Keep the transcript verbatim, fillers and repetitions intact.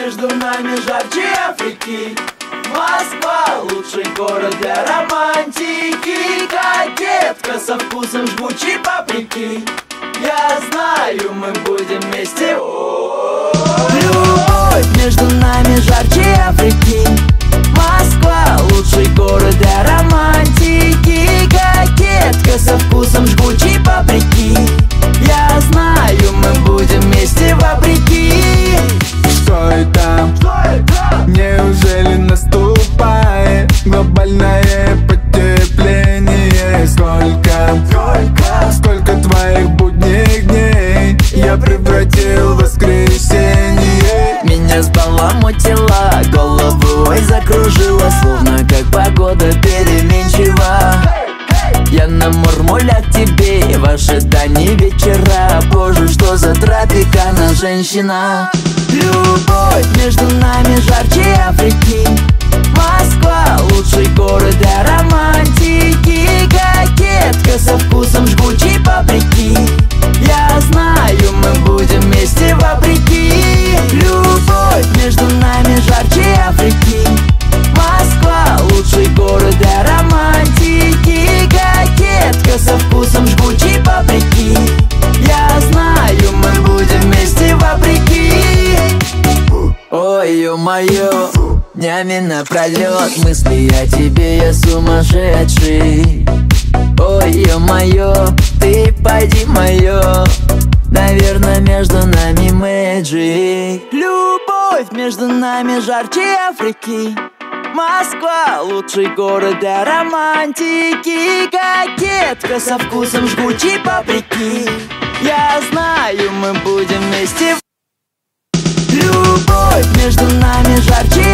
между нами жарче Африки. Москва — лучший город для романтики. Кокетка со вкусом жгучей паприки. Я знаю, мы будем вместе. Любовь между нами жарче Африки. Москва — лучший город для романтики. Кокетка со вкусом жгучей паприки. Я знаю, мы будем вместе вопреки. Что это? Неужели наступает глобальное потепление? Сколько, сколько, сколько твоих будних дней я превратил в воскресенье. Меня сбаламутила, голову ой закружила, словно как погода переменчива. Я на мурмулях тебе в ожидании вечера. Боже, что за тропикана женщина. Любовь между нами жарче Африки. Москва — лучший город для романтики. Кокетка со вкусом жгучей паприки. Я знаю, мы будем вместе вопреки. Любовь между нами жарче Африки. Москва — лучший город для романтики. Кокетка со вкусом жгучей паприки. Я знаю, мы будем вместе вопреки. Ой, ё-моё, днями напролёт мысли о тебе, я сумасшедший. Ой, ё-моё, ты поди моё, наверное, между нами мэджик. Любовь между нами жарче Африки. Москва — лучший город для романтики. Кокетка со вкусом жгучей паприки. Я знаю, мы будем вместе. Любовь между нами жарче